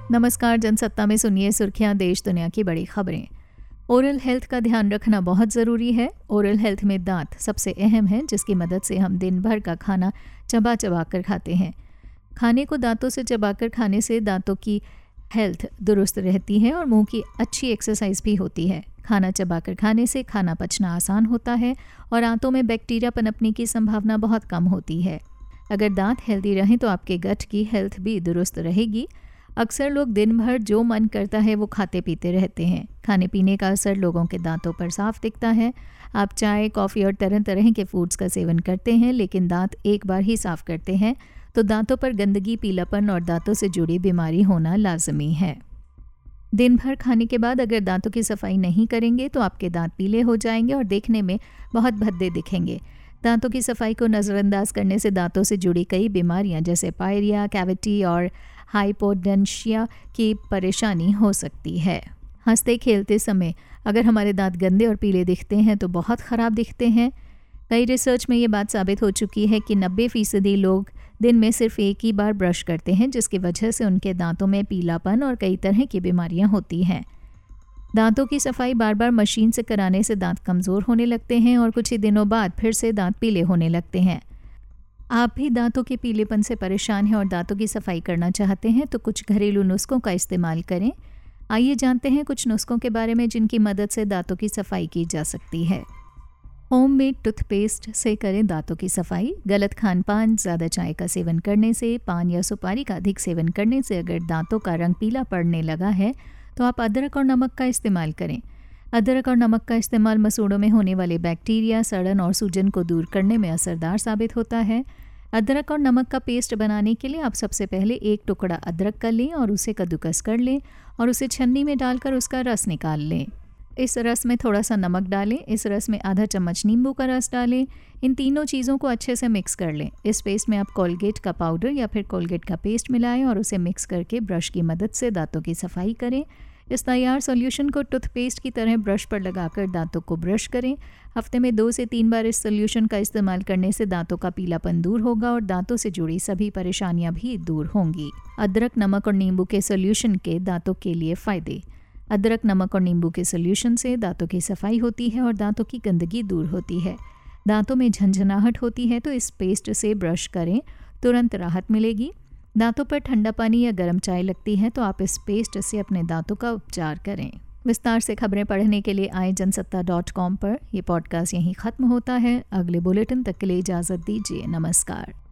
नमस्कार, जनसत्ता में सुनिए सुर्खियां देश दुनिया की बड़ी खबरें। ओरल हेल्थ का ध्यान रखना बहुत ज़रूरी है। ओरल हेल्थ में दांत सबसे अहम है, जिसकी मदद से हम दिन भर का खाना चबा चबा कर खाते हैं। खाने को दांतों से चबाकर खाने से दांतों की हेल्थ दुरुस्त रहती है और मुंह की अच्छी एक्सरसाइज भी होती है। खाना चबाकर खाने से खाना पचना आसान होता है और दांतों में बैक्टीरिया पनपने की संभावना बहुत कम होती है। अगर दांत हेल्दी रहें तो आपके गट की हेल्थ भी दुरुस्त रहेगी। अक्सर लोग दिन भर जो मन करता है वो खाते पीते रहते हैं। खाने पीने का असर लोगों के दांतों पर साफ दिखता है। आप चाय, कॉफ़ी और तरह तरह के फूड्स का सेवन करते हैं, लेकिन दांत एक बार ही साफ करते हैं तो दांतों पर गंदगी, पीलापन और दांतों से जुड़ी बीमारी होना लाजमी है। दिन भर खाने के बाद अगर दांतों की सफाई नहीं करेंगे तो आपके दांत पीले हो जाएंगे और देखने में बहुत भद्दे दिखेंगे। दांतों की सफाई को नज़रअंदाज करने से दांतों से जुड़ी कई बीमारियां जैसे पायरिया, कैविटी और हाइपोडेंशिया की परेशानी हो सकती है। हंसते खेलते समय अगर हमारे दांत गंदे और पीले दिखते हैं तो बहुत ख़राब दिखते हैं। कई रिसर्च में ये बात साबित हो चुकी है कि 90% लोग दिन में सिर्फ एक ही बार ब्रश करते हैं, जिसकी वजह से उनके दांतों में पीलापन और कई तरह की बीमारियां होती हैं। दांतों की सफाई बार बार मशीन से कराने से दांत कमज़ोर होने लगते हैं और कुछ ही दिनों बाद फिर से दांत पीले होने लगते हैं। आप भी दांतों के पीलेपन से परेशान हैं और दांतों की सफाई करना चाहते हैं तो कुछ घरेलू नुस्खों का इस्तेमाल करें। आइए जानते हैं कुछ नुस्खों के बारे में जिनकी मदद से दांतों की सफाई की जा सकती है। होममेड टूथपेस्ट से करें दांतों की सफाई। गलत खान पान, ज़्यादा चाय का सेवन करने से, पान या सुपारी का अधिक सेवन करने से अगर दांतों का रंग पीला पड़ने लगा है तो आप अदरक और नमक का इस्तेमाल करें। अदरक और नमक का इस्तेमाल मसूड़ों में होने वाले बैक्टीरिया, सड़न और सूजन को दूर करने में असरदार साबित होता है। अदरक और नमक का पेस्ट बनाने के लिए आप सबसे पहले एक टुकड़ा अदरक का लें और उसे कद्दूकस कर लें और उसे छन्नी में डालकर उसका रस निकाल लें। इस रस में थोड़ा सा नमक डालें। इस रस में आधा चम्मच नींबू का रस डालें। इन तीनों चीज़ों को अच्छे से मिक्स कर लें। इस पेस्ट में आप कोलगेट का पाउडर या फिर कोलगेट का पेस्ट मिलाएं और उसे मिक्स करके ब्रश की मदद से दांतों की सफाई करें। इस तैयार सॉल्यूशन को टूथपेस्ट की तरह ब्रश पर लगाकर दांतों को ब्रश करें। हफ्ते में 2 से 3 बार इस सॉल्यूशन का इस्तेमाल करने से दांतों का पीलापन दूर होगा और दांतों से जुड़ी सभी परेशानियां भी दूर होंगी। अदरक, नमक और नींबू के सॉल्यूशन के दांतों के लिए फ़ायदे। अदरक, नमक और नींबू के सॉल्यूशन से दांतों की सफाई होती है और दांतों की गंदगी दूर होती है। दांतों में झंझनाहट होती है तो इस पेस्ट से ब्रश करें, तुरंत राहत मिलेगी। दांतों पर ठंडा पानी या गर्म चाय लगती है तो आप इस पेस्ट से अपने दांतों का उपचार करें। विस्तार से खबरें पढ़ने के लिए आए जनसत्ता.com पर। यह पॉडकास्ट यहीं ख़त्म होता है। अगले बुलेटिन तक के लिए इजाज़त दीजिए। नमस्कार।